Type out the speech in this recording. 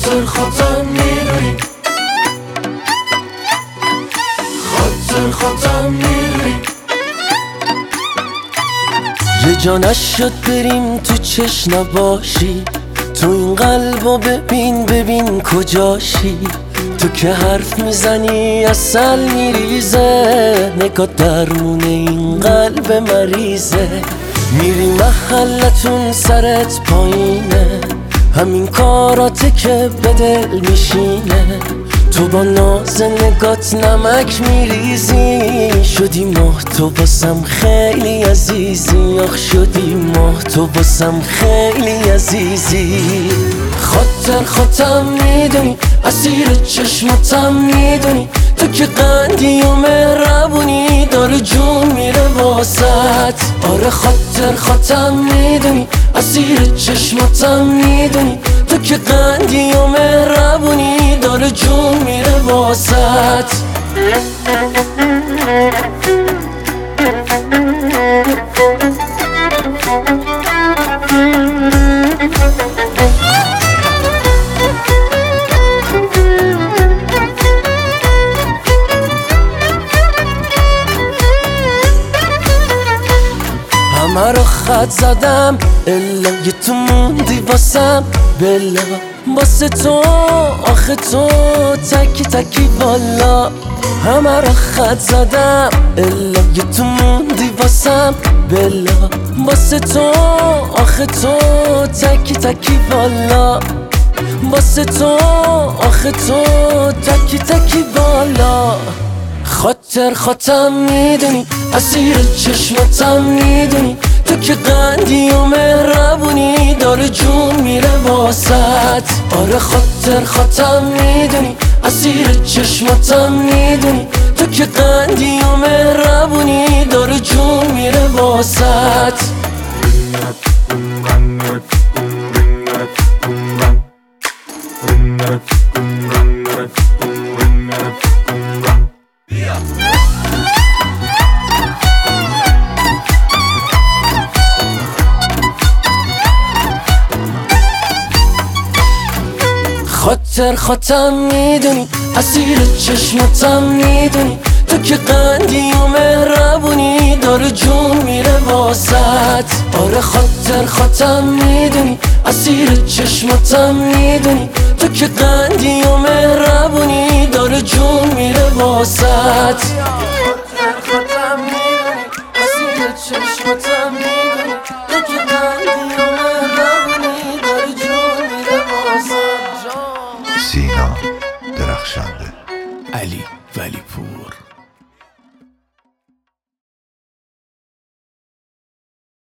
خاطر خودم میدونی، خاطر خودم میدونی. یه جا نشد بریم تو چش نباشی، تو این قلبو ببین کجاشی. تو که حرف میزنی اصل میریزه، نگاه درمون این قلب مریضه. میری محلتون سرت پایینه، همین کاراته که به دل میشینه. تو با ناز نگات نمک میریزی، شدی ماه تو باسم خیلی عزیزی. آخ شدی ماه تو باسم خیلی عزیزی. خاطر خودم میدونی، اسیر چشماتم میدونی. تو که قندی و مهربونی، داره جون میره واسط. آره خاطر خودم میدونی، اسیر چشماتم میدونی. تو که قندی و مهربونی، داره جون میره واسط. همه رو خط زدم الا یه تو موندی واسم. بلا واسه تو آخه تو تکی تکی والا. همه رو خط زدم الا یه تو موندی واسم. بلا واسه تو آخه تو تکی تکی والا. واسه تو آخه تو تکی تکی والا. خاطر خودم میدونی، اسیر چشماتم میدونی. تو که قندی و مهربونی، داره جون میره واسط. آره خاطر خودم میدونی، اسیر چشماتم میدونی. تو که قندی و مهربونی، داره جون میره واسط. خاطر خودم میدونی، اسیر چشماتم میدونی. تو که قندی و مهربونی، داره جون میره واسط. آره خاطر خودم میدونی، اسیر چشماتم میدونی. تو که قندی و مهربونی، داره جون میره واسط. خاطر خودم میدونی، اسیر چشماتم میدونی. تو که قندی و مهربونی، داره جون میره واسط. سینا درخشنده، علی ولیپور.